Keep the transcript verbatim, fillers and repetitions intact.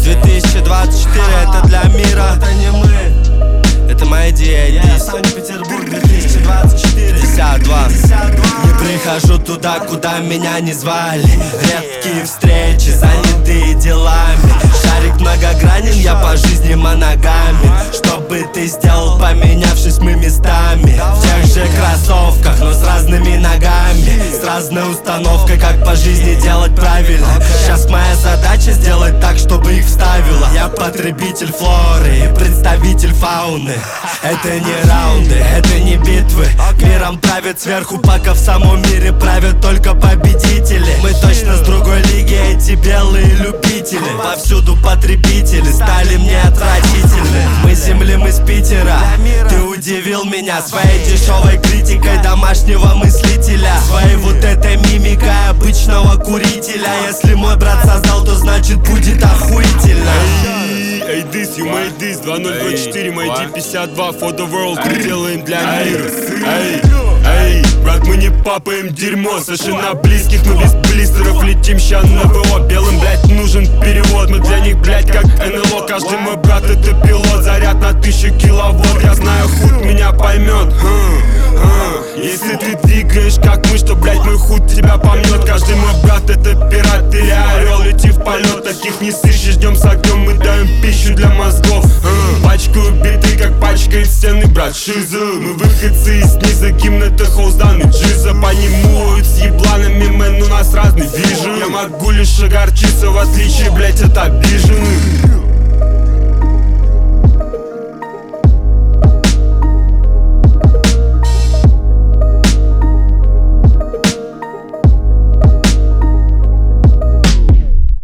две тысячи двадцать четыре это для мира. Это не мы, это моя идея. yeah, Санкт-Петербург две тысячи двадцать четыре. пятьдесят два. Не прихожу туда, куда меня не звали. Редкие встречи, занятые делами. Шарик многогранен, я по жизни моногами. Что бы ты сделал, поменявшись мы местами? В тех же кроссовках, но с разными ногами, с разной установкой, как по жизни делать правильно. Сейчас моя задача сделать так, чтобы их вставило. Я потребитель флоры и представитель фауны. Это не раунды, это не битвы. Миром правят сверху, пока в самом мире правят только победители. Мы точно с другой лиги, эти белые любители. Повсюду потребители стали мне отвратительны. Мы с земли, мы с Питера. Ты удивил меня своей дешевой критикой домашнего мыслителя, своей вот этой мимикой обычного курителя. Если мой брат создал, то значит будет охуительно. Эй, this, you made this, два ноль два четыре, мои ди пятьдесят два, for the world, мы делаем для мира. Эй, эй, брат, мы не папаем дерьмо, совершенно близких, мы без блистеров летим ща на ВО. Белым, блять, нужен перевод, мы для них, блять, как эн эл о. Каждый мой брат это пилот, заряд на тысячу киловатт. Я знаю, худ меня поймет. Если ты двигаешь как мы, что, блять, мой худ тебя помнет. Каждый мой брат это пират или орел, лети в полет. Таких не сыщешь, ждем с огнем, мы даем пищу для мозгов. Пачкаю биты, как пачкает стены, брат, шиза. Мы выходцы из низа, гимн это хоуз данный джиза. По нему с ебланами, мэн, у нас разный вижен. Я могу лишь огорчиться, в отличие, блять, от обиженных.